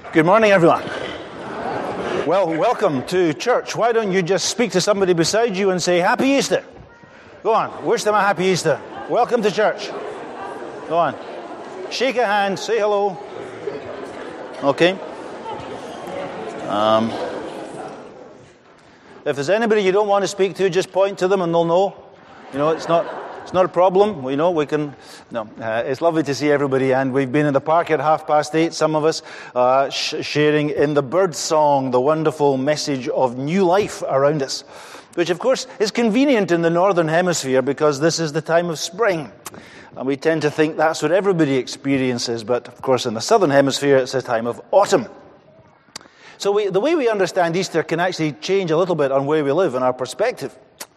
Good morning, everyone. Well, welcome to church. Why don't you just speak to somebody beside you and say, Happy Easter? Go on, wish them a happy Easter. Welcome to church. Go on. Shake a hand, say hello. Okay. If there's anybody you don't want to speak to, just point to them and they'll know. You know, it's not a problem. We know we can. No, it's lovely to see everybody, and we've been in the park at 8:30. Some of us sharing in the bird song the wonderful message of new life around us, which of course is convenient in the northern hemisphere because this is the time of spring, and we tend to think that's what everybody experiences. But of course, in the southern hemisphere, it's a time of autumn. So the way we understand Easter can actually change a little bit on where we live and our perspective.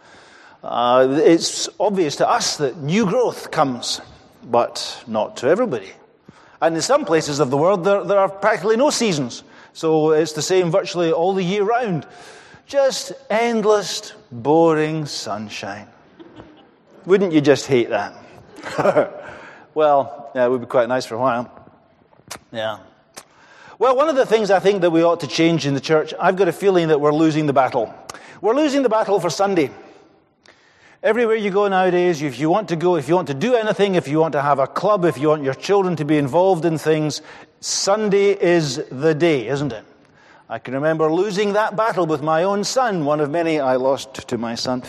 It's obvious to us that new growth comes, but not to everybody. And in some places of the world, there are practically no seasons. So it's the same virtually all the year round. Just endless, boring sunshine. Wouldn't you just hate that? Well, yeah, it would be quite nice for a while. Yeah. Well, one of the things I think that we ought to change in the church, I've got a feeling that we're losing the battle. We're losing the battle for Sunday. Everywhere you go nowadays, if you want to go, if you want to do anything, if you want to have a club, if you want your children to be involved in things, Sunday is the day, isn't it? I can remember losing that battle with my own son, one of many I lost to my son,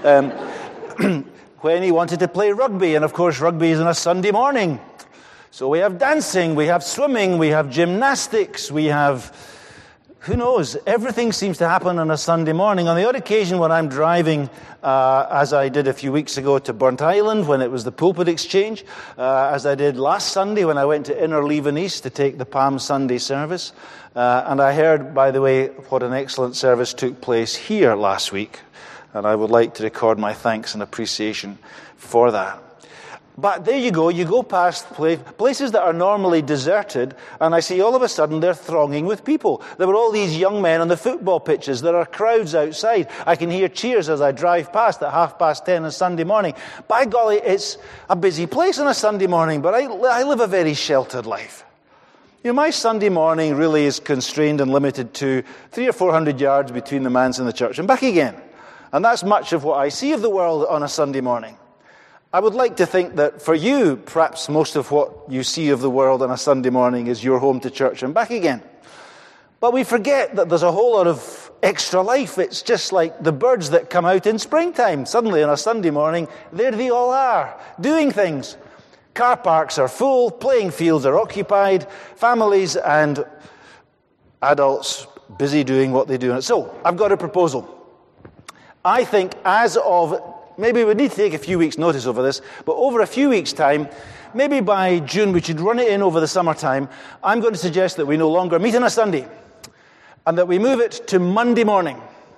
when he wanted to play rugby. And of course, rugby is on a Sunday morning. So we have dancing, we have swimming, we have gymnastics, we have, who knows, everything seems to happen on a Sunday morning. On the odd occasion when I'm driving, as I did a few weeks ago to Burnt Island when it was the pulpit exchange, as I did last Sunday when I went to Innerleaven East to take the Palm Sunday service. And I heard, by the way, what an excellent service took place here last week. And I would like to record my thanks and appreciation for that. But there you go past places that are normally deserted, and I see all of a sudden they're thronging with people. There were all these young men on the football pitches. There are crowds outside. I can hear cheers as I drive past at 10:30 on a Sunday morning. By golly, it's a busy place on a Sunday morning, but I live a very sheltered life. You know, my Sunday morning really is constrained and limited to 300 or 400 yards between the manse and the church and back again. And that's much of what I see of the world on a Sunday morning. I would like to think that for you, perhaps most of what you see of the world on a Sunday morning is your home to church and back again. But we forget that there's a whole lot of extra life. It's just like the birds that come out in springtime. Suddenly on a Sunday morning, there they all are, doing things. Car parks are full, playing fields are occupied, families and adults busy doing what they do. So, I've got a proposal. I think as of maybe we need to take a few weeks' notice over this, but over a few weeks' time, maybe by June, we should run it in over the summertime. I'm going to suggest that we no longer meet on a Sunday, and that we move it to Monday morning.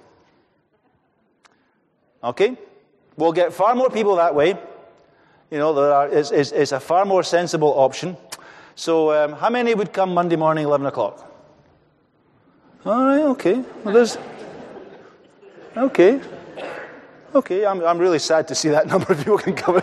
Okay? We'll get far more people that way. You know, it's a far more sensible option. So, how many would come Monday morning, 11 o'clock? All right, okay. Well, there's... Okay. Okay, I'm really sad to see that number of people can come.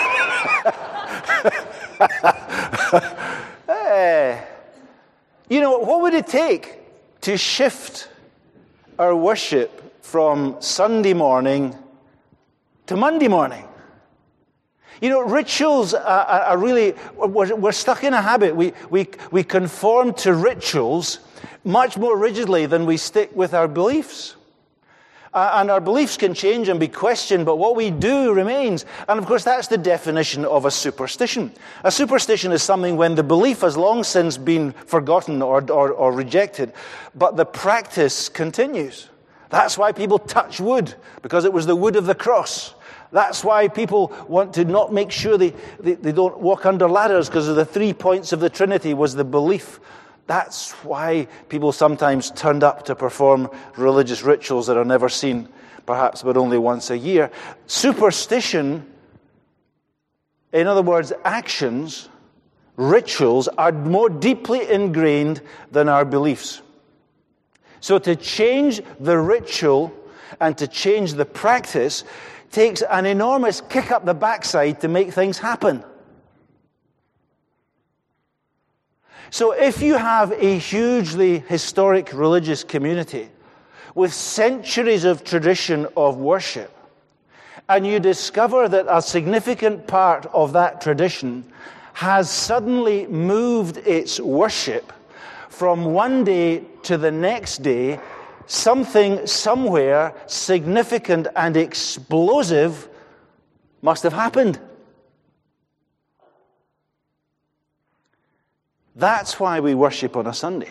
Hey. You know, what would it take to shift our worship from Sunday morning to Monday morning? You know, rituals are really, we're stuck in a habit. We conform to rituals much more rigidly than we stick with our beliefs. And our beliefs can change and be questioned, but what we do remains. And of course, that's the definition of a superstition. A superstition is something when the belief has long since been forgotten or rejected, but the practice continues. That's why people touch wood, because it was the wood of the cross. That's why people want to not make sure they don't walk under ladders, because of the 3 points of the Trinity was the belief. That's why people sometimes turned up to perform religious rituals that are never seen, perhaps but only once a year. Superstition, in other words, actions, rituals, are more deeply ingrained than our beliefs. So to change the ritual and to change the practice takes an enormous kick up the backside to make things happen. So if you have a hugely historic religious community with centuries of tradition of worship, and you discover that a significant part of that tradition has suddenly moved its worship from one day to the next day, something somewhere significant and explosive must have happened. That's why we worship on a Sunday.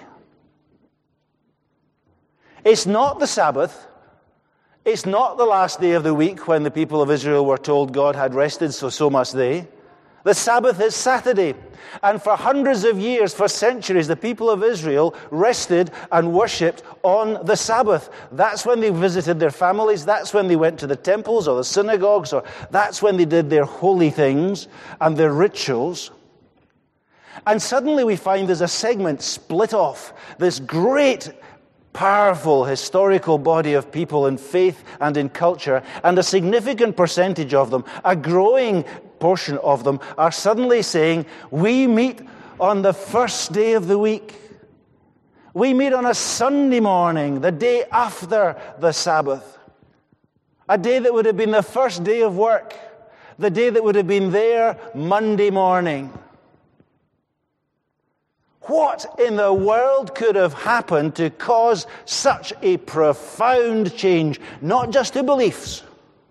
It's not the Sabbath. It's not the last day of the week when the people of Israel were told God had rested, so must they. The Sabbath is Saturday. And for hundreds of years, for centuries, the people of Israel rested and worshipped on the Sabbath. That's when they visited their families. That's when they went to the temples or the synagogues. Or that's when they did their holy things and their rituals. And suddenly we find there's a segment split off. This great, powerful, historical body of people in faith and in culture, and a significant percentage of them, a growing portion of them, are suddenly saying, we meet on the first day of the week. We meet on a Sunday morning, the day after the Sabbath. A day that would have been the first day of work. The day that would have been there Monday morning. What in the world could have happened to cause such a profound change, not just to beliefs,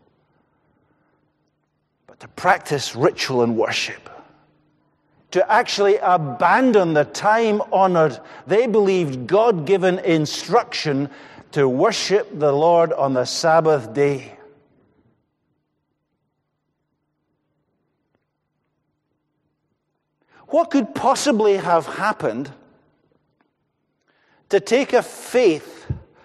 but to practice ritual and worship? To actually abandon the time-honored, they believed God-given instruction to worship the Lord on the Sabbath day. What could possibly have happened to take a faith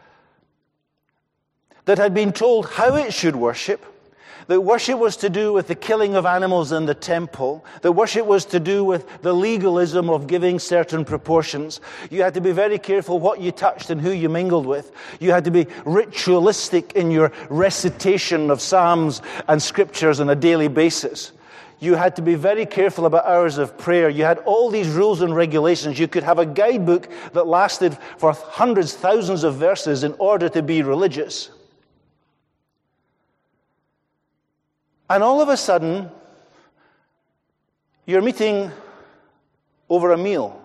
that had been told how it should worship, that worship was to do with the killing of animals in the temple, that worship was to do with the legalism of giving certain proportions. You had to be very careful what you touched and who you mingled with. You had to be ritualistic in your recitation of psalms and scriptures on a daily basis. You had to be very careful about hours of prayer. You had all these rules and regulations. You could have a guidebook that lasted for hundreds, thousands of verses in order to be religious. And all of a sudden, you're meeting over a meal.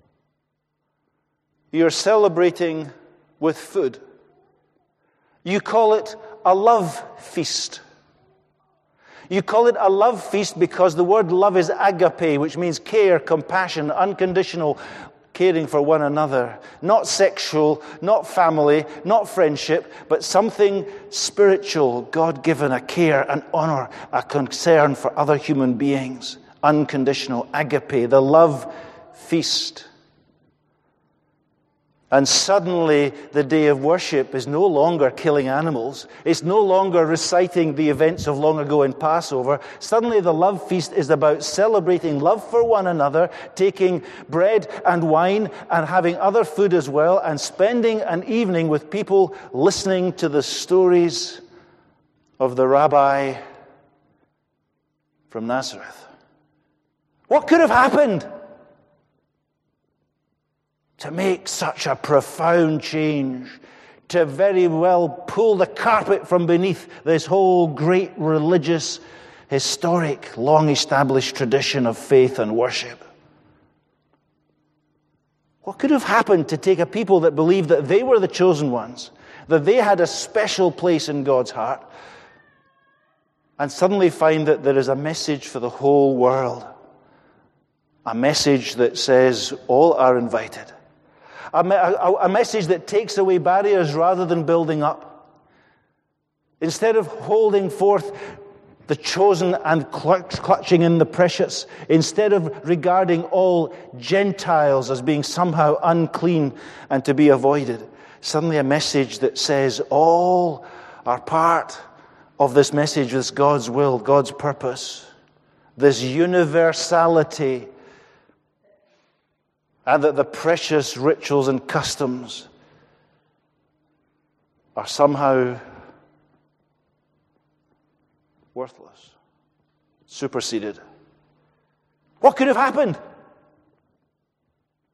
You're celebrating with food. You call it a love feast. You call it a love feast because the word love is agape, which means care, compassion, unconditional caring for one another. Not sexual, not family, not friendship, but something spiritual, God-given, a care, an honor, a concern for other human beings. Unconditional, agape, the love feast. And suddenly, the day of worship is no longer killing animals. It's no longer reciting the events of long ago in Passover. Suddenly, the love feast is about celebrating love for one another, taking bread and wine and having other food as well, and spending an evening with people listening to the stories of the rabbi from Nazareth. What could have happened to make such a profound change, to very well pull the carpet from beneath this whole great religious, historic, long-established tradition of faith and worship? What could have happened to take a people that believed that they were the chosen ones, that they had a special place in God's heart, and suddenly find that there is a message for the whole world? A message that says all are invited. A message that takes away barriers rather than building up. Instead of holding forth the chosen and clutching in the precious, instead of regarding all Gentiles as being somehow unclean and to be avoided, suddenly a message that says all are part of this message, this God's will, God's purpose, this universality, and that the precious rituals and customs are somehow worthless, superseded. What could have happened?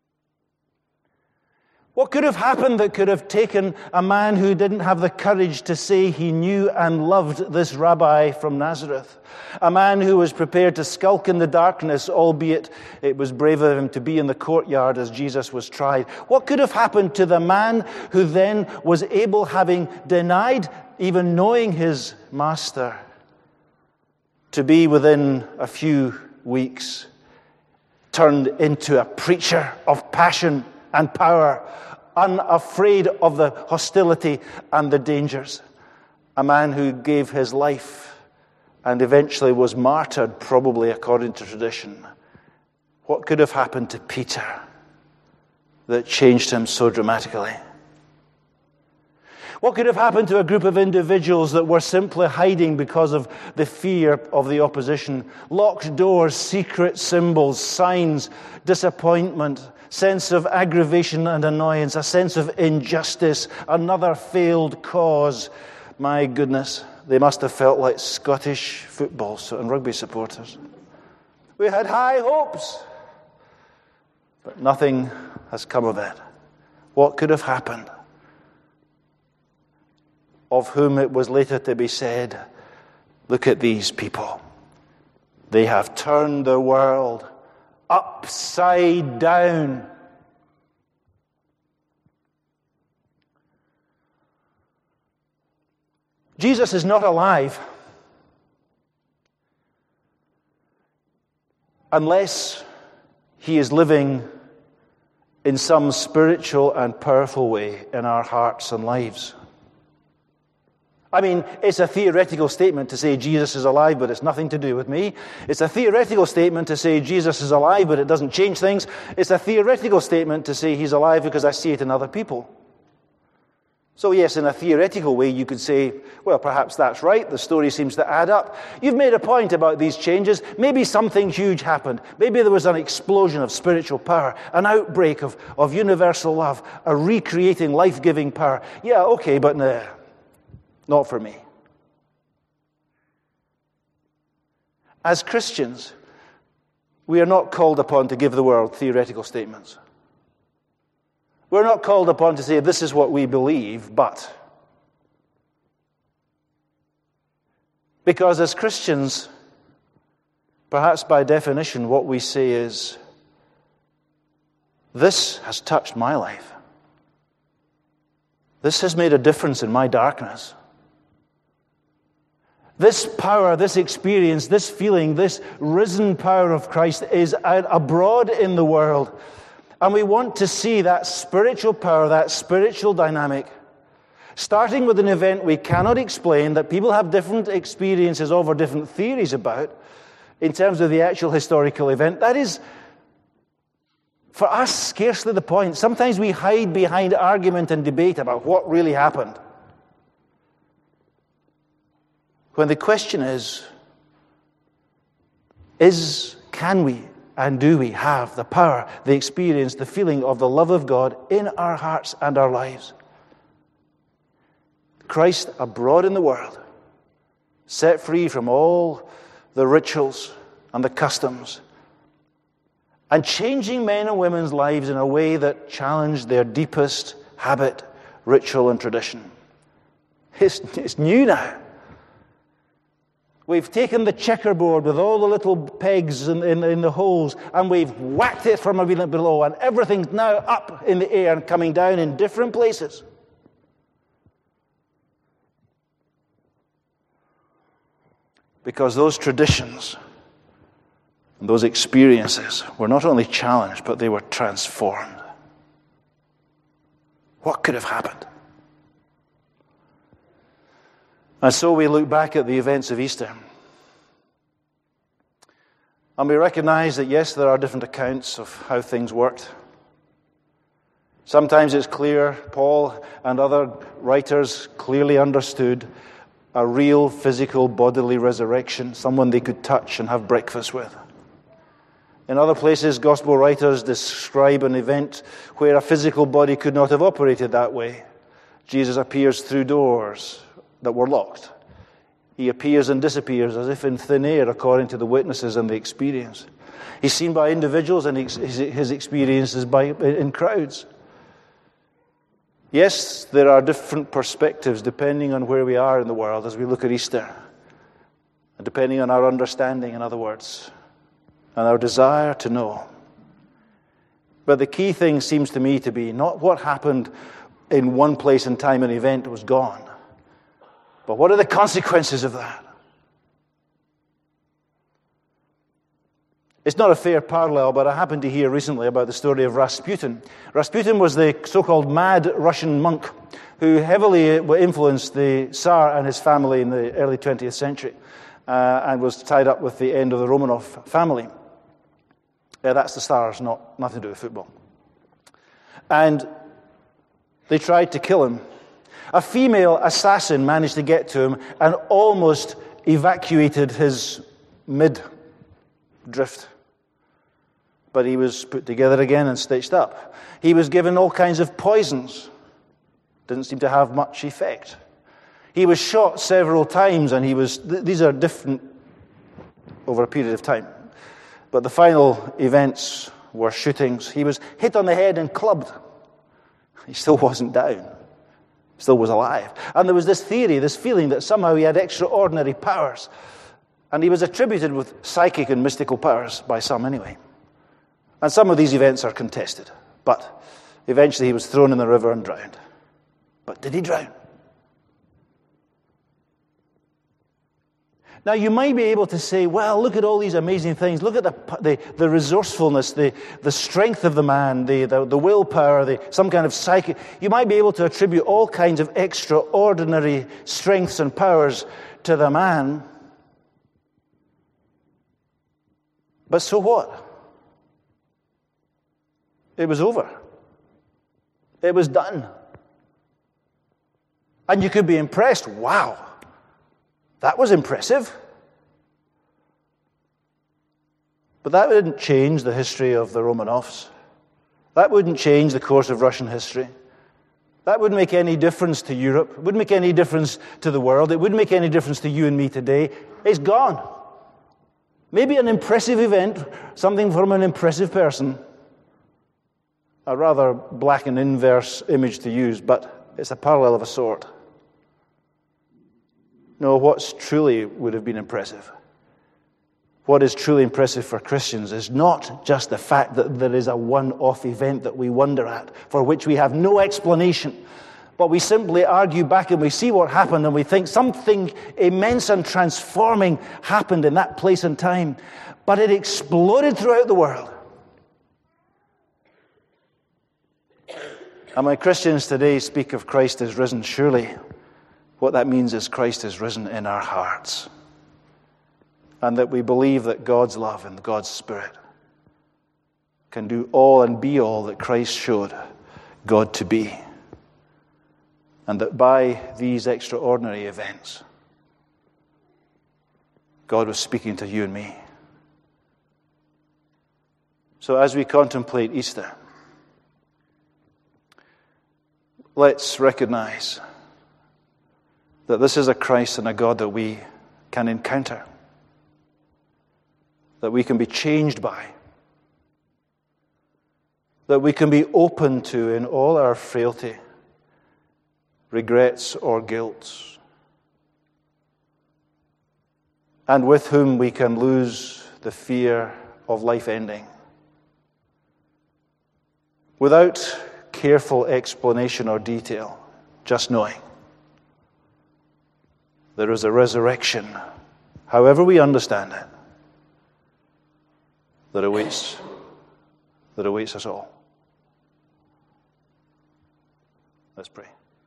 What could have happened that could have taken a man who didn't have the courage to say he knew and loved this rabbi from Nazareth? A man who was prepared to skulk in the darkness, albeit it was brave of him to be in the courtyard as Jesus was tried. What could have happened to the man who then was able, having denied even knowing his master, to be within a few weeks turned into a preacher of passion and power, unafraid of the hostility and the dangers? A man who gave his life and eventually was martyred, probably according to tradition. What could have happened to Peter that changed him so dramatically? What could have happened to a group of individuals that were simply hiding because of the fear of the opposition? Locked doors, secret symbols, signs, disappointment, sense of aggravation and annoyance, a sense of injustice, another failed cause. My goodness, they must have felt like Scottish football and rugby supporters. We had high hopes, but nothing has come of it. What could have happened? Of whom it was later to be said, look at these people. They have turned the world upside down. Jesus is not alive unless he is living in some spiritual and powerful way in our hearts and lives. I mean, it's a theoretical statement to say Jesus is alive, but it's nothing to do with me. It's a theoretical statement to say Jesus is alive, but it doesn't change things. It's a theoretical statement to say he's alive because I see it in other people. So yes, in a theoretical way, you could say, well, perhaps that's right. The story seems to add up. You've made a point about these changes. Maybe something huge happened. Maybe there was an explosion of spiritual power, an outbreak of universal love, a recreating, life-giving power. Yeah, okay, but no. Not for me. As Christians, we are not called upon to give the world theoretical statements. We're not called upon to say, this is what we believe, but. Because as Christians, perhaps by definition, what we say is, this has touched my life. This has made a difference in my darkness. This power, this experience, this feeling, this risen power of Christ is out abroad in the world. And we want to see that spiritual power, that spiritual dynamic, starting with an event we cannot explain, that people have different experiences of or different theories about, in terms of the actual historical event. That is, for us, scarcely the point. Sometimes we hide behind argument and debate about what really happened. When the question is, can we and do we have the power, the experience, the feeling of the love of God in our hearts and our lives? Christ abroad in the world, set free from all the rituals and the customs, and changing men and women's lives in a way that challenged their deepest habit, ritual, and tradition. It's new now. We've taken the checkerboard with all the little pegs in the holes, and we've whacked it from a bit below, and everything's now up in the air and coming down in different places. Because those traditions and those experiences were not only challenged, but they were transformed. What could have happened? And so we look back at the events of Easter. And we recognize that, yes, there are different accounts of how things worked. Sometimes it's clear, Paul and other writers clearly understood a real physical bodily resurrection, someone they could touch and have breakfast with. In other places, gospel writers describe an event where a physical body could not have operated that way. Jesus appears through doors that were locked. He appears and disappears as if in thin air, according to the witnesses and the experience. He's seen by individuals, and his experience is in crowds. Yes, there are different perspectives depending on where we are in the world as we look at Easter, and depending on our understanding, in other words, and our desire to know. But the key thing seems to me to be not what happened in one place and time and event was gone, but what are the consequences of that? It's not a fair parallel, but I happened to hear recently about the story of Rasputin. Rasputin was the so-called mad Russian monk who heavily influenced the Tsar and his family in the early 20th century and was tied up with the end of the Romanov family. That's the Tsars, nothing to do with football. And they tried to kill him. A female assassin managed to get to him and almost evacuated his midriff. But he was put together again and stitched up. He was given all kinds of poisons. Didn't seem to have much effect. He was shot several times, and these are different over a period of time. But the final events were shootings. He was hit on the head and clubbed. He still wasn't down. Still was alive. And there was this theory, this feeling that somehow he had extraordinary powers. And he was attributed with psychic and mystical powers by some anyway. And some of these events are contested. But eventually he was thrown in the river and drowned. But did he drown? Now you might be able to say, well, look at all these amazing things. Look at the resourcefulness, the strength of the man, the willpower, some kind of psychic. You might be able to attribute all kinds of extraordinary strengths and powers to the man. But so what? It was over. It was done. And you could be impressed. Wow, that was impressive. But that didn't change the history of the Romanovs. That wouldn't change the course of Russian history. That wouldn't make any difference to Europe. It wouldn't make any difference to the world. It wouldn't make any difference to you and me today. It's gone. Maybe an impressive event, something from an impressive person. A rather black and inverse image to use, but it's a parallel of a sort. No, what's truly would have been impressive, what is truly impressive for Christians is not just the fact that there is a one-off event that we wonder at, for which we have no explanation, but we simply argue back and we see what happened and we think something immense and transforming happened in that place and time, but it exploded throughout the world. And when Christians today speak of Christ as risen, surely what that means is Christ is risen in our hearts. And that we believe that God's love and God's Spirit can do all and be all that Christ showed God to be. And that by these extraordinary events, God was speaking to you and me. So as we contemplate Easter, let's recognize that this is a Christ and a God that we can encounter, that we can be changed by, that we can be open to in all our frailty, regrets or guilt, and with whom we can lose the fear of life ending without careful explanation or detail, just knowing there is a resurrection, however we understand it, that awaits us all. Let's pray.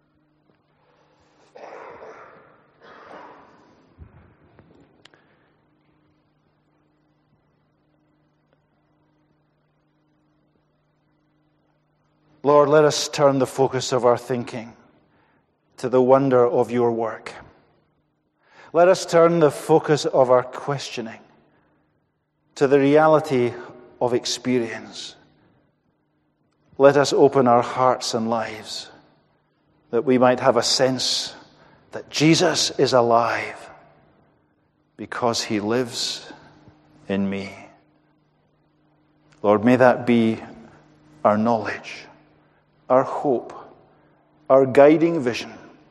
Lord, let us turn the focus of our thinking to the wonder of your work. Let us turn the focus of our questioning to the reality of experience. Let us open our hearts and lives that we might have a sense that Jesus is alive because he lives in me. Lord, may that be our knowledge, our hope, our guiding vision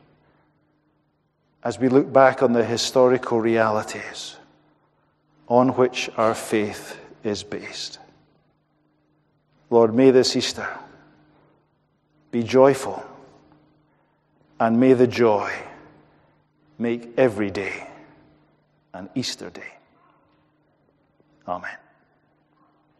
as we look back on the historical realities on which our faith is based. Lord, may this Easter be joyful, and may the joy make every day an Easter day. Amen.